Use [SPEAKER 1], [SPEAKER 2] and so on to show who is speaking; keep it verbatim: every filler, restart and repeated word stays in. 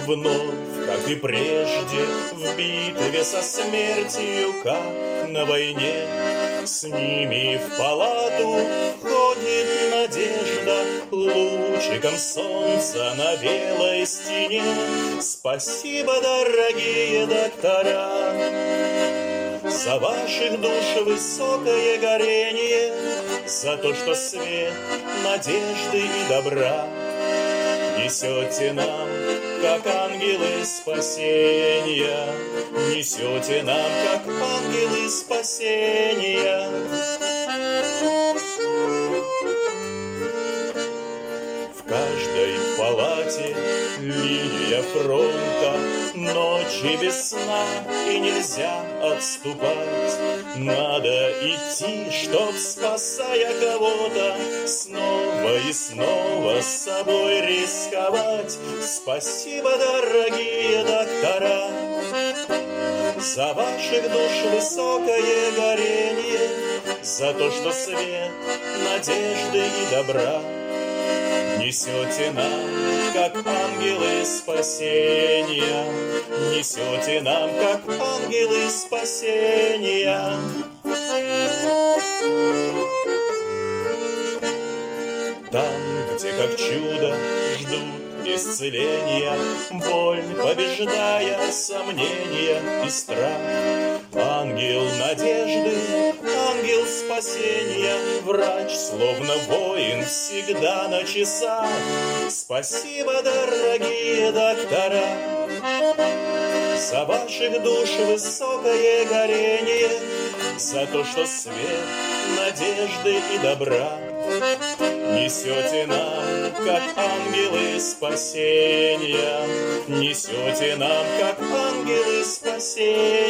[SPEAKER 1] Вновь, как и прежде, в битве со смертью, как на войне, с ними в палату входит надежда, лучиком солнца на белой стене. Спасибо, дорогие доктора, за ваших душ высокое горение, за то, что свет надежды и добра несете нам, как ангелы спасения, несете нам, как ангелы спасения. В каждой палате линия фронта, ночи без сна, и нельзя отступать. Надо идти, чтоб, спасая кого-то, снова и снова с собой рисковать. Спасибо, дорогие доктора, за ваших душ высокое горение, за то, что свет надежды и добра несете нам, как ангелы спасения, несете нам, как ангелы спасения. Там, где как чудо ждут исцеления, боль побеждая сомнения и страх, ангел надежды, ангел спасения, врач, словно воин, всегда на часах. Спасибо, дорогие доктора, за ваших душ высокое горение, за то, что свет надежды и добра несете нам, как ангелы спасения, несете нам, как ангелы спасения.